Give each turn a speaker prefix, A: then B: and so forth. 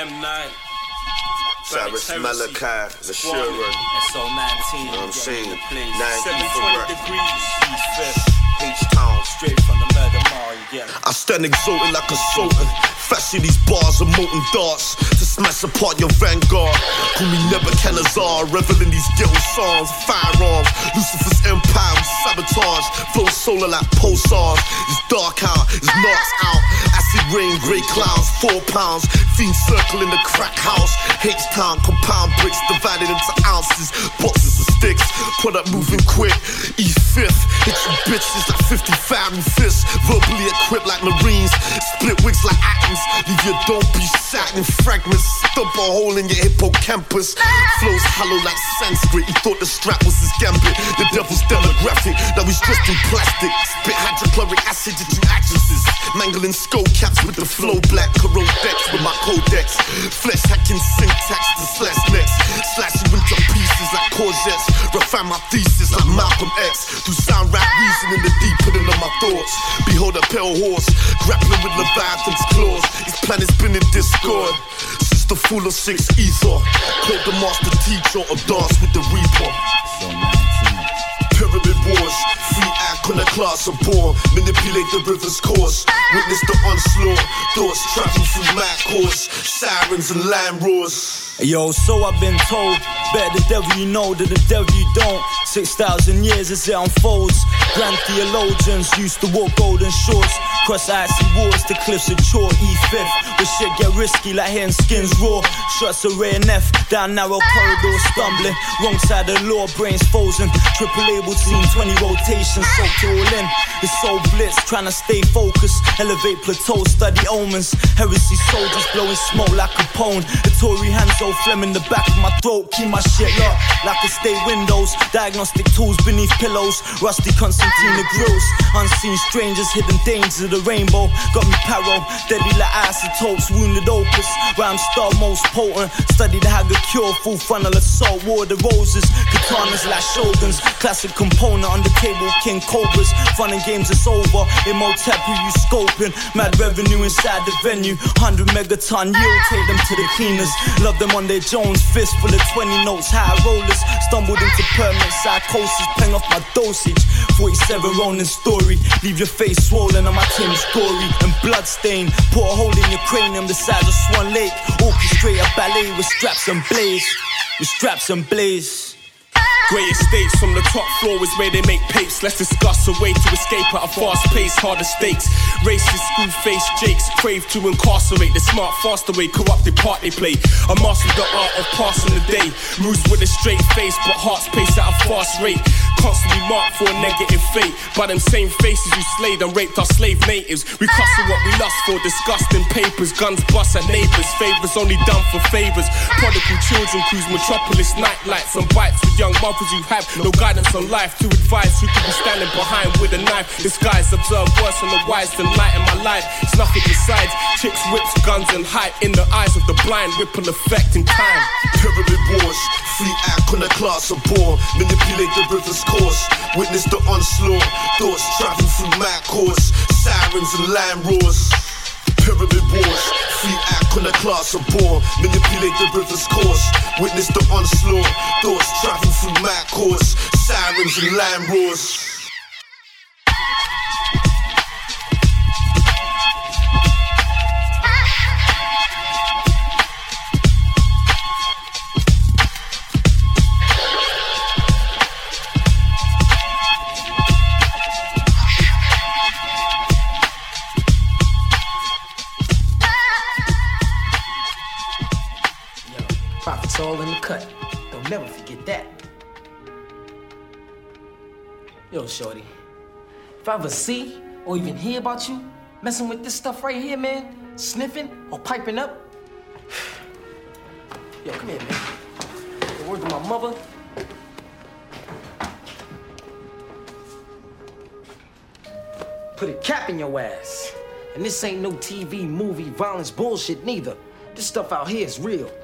A: M9.
B: Cyrus Malachi, the Shuren.
A: SO19.
B: You know what I'm saying?
A: 720 degrees.
B: H-Town.
A: Straight from the murder mall, yeah.
B: I stand exalted like a sultan. Fashion these bars of molten darts to smash apart your vanguard. Call me Nebuchadnezzar, revel in these ghetto songs. Firearms, Lucifer's empire with sabotage. Flow solar like pulsars. It's dark out, it's knocks out. Acid rain, grey clouds, 4 pounds. Fiends circle in the crack house. H-Town, compound bricks divided into ounces. Boxes of sticks, product moving quick. E5th, hit you bitches like 50 fiery fists. Verbally equipped like Marines. Split wigs like atoms. Leave your don't be sat in fragments. Stump a hole in your hippocampus. Flows hollow like Sanskrit. He thought the strap was his gambit. The devil's demographic. Now he's dressed in plastic. Spit hydrochloric acid into actresses. Mangling skull caps with the flow black. Corrode decks with my codex. Flesh hacking syntax to slash necks. Slash you into pieces like courgettes. Refine my thesis like Malcolm X. Do sound rap reasoning the deep putting on my thoughts. Behold a pale horse. Grappling with Leviathan's claws. His plan has been in discord since the fool of 6 ether. Called the master teacher or dance with the reaper. Pyramid wars, free iconoclasts are born. Manipulate the river's course. Witness the onslaught. Thoughts travel through mad course. Sirens and land roars.
A: Yo, so I've been told, better the devil you know than the devil you don't. 6,000 years as it unfolds. Grand theologians used to walk golden shores. Cross icy walls to cliffs of chalk. E5th, where shit get risky like hitting skins raw. Shots of Ray and F, down narrow corridors stumbling. Wrong side of the law, brains frozen. Triple label team, 20 rotations, soaked it all in. It's so blitz, trying to stay focused. Elevate plateau, study omens. Heresy soldiers blowing smoke like Capone. The Tory hands so phlegm in the back of my throat. Keep my shit locked like a stay windows. Diagnostic tools beneath pillows. Rusty Constantine grills. Unseen strangers, hidden dangers of the rainbow. Got me paro, deadly like isotopes. Wounded opus, rhyme star most potent. Study the Haga cure, full funnel assault. War the roses, katanas like shoguns. Classic component on the table, King Cobras. Fun and games, it's over. Imhotep, who you scoping? Mad revenue inside the venue. 100 megaton yield, take them to the cleaners. Love them on their Jones, fist full of 20 notes. High rollers, stumbled into permanent psychosis. Playing off my dosage. 47 Ronin story. Leave your face swollen on my Tim's gory and bloodstained. Put a hole in your cranium the size of Swan Lake. Orchestrate a ballet with straps and blaze. With straps and blaze.
C: Great estates from the top floor is where they make papes. Let's discuss a way to escape at a fast pace, harder stakes. Racist, screw-faced jakes crave to incarcerate. The smart, faster way, corrupted part they play. I mastered the art of passing the day. Moves with a straight face, but hearts pace at a fast rate. Constantly marked for a negative fate. By them same faces who slayed and raped our slave natives. We cussing what we lust for, disgusting papers. Guns bust at neighbours, favours only done for favours. Prodigal children cruise metropolis, nightlights and bites with young mothers who have no guidance on life. To advise who could be standing behind with a knife. Disguise, observe worse on the wise than light in my life. It's nothing besides chicks, whips, guns and hype. In the eyes of the blind, ripple effect in time.
B: Pyramid wars, free iconoclasts are born. Manipulate the river's course. Witness the onslaught. Thoughts travel through mad course. Sirens and land roars. Pyramid wars, free iconoclasts are born. Manipulate the river's course. Witness the onslaught. Thoughts travel through mad course. Sirens and land roars.
D: Profits all in the cut. Don't never forget that. Yo, shorty, if I ever see or even hear about you messing with this stuff right here, man, sniffing or piping up, yo, come here, man. The word to my mother. Put a cap in your ass. And this ain't no TV, movie, violence bullshit neither. This stuff out here is real.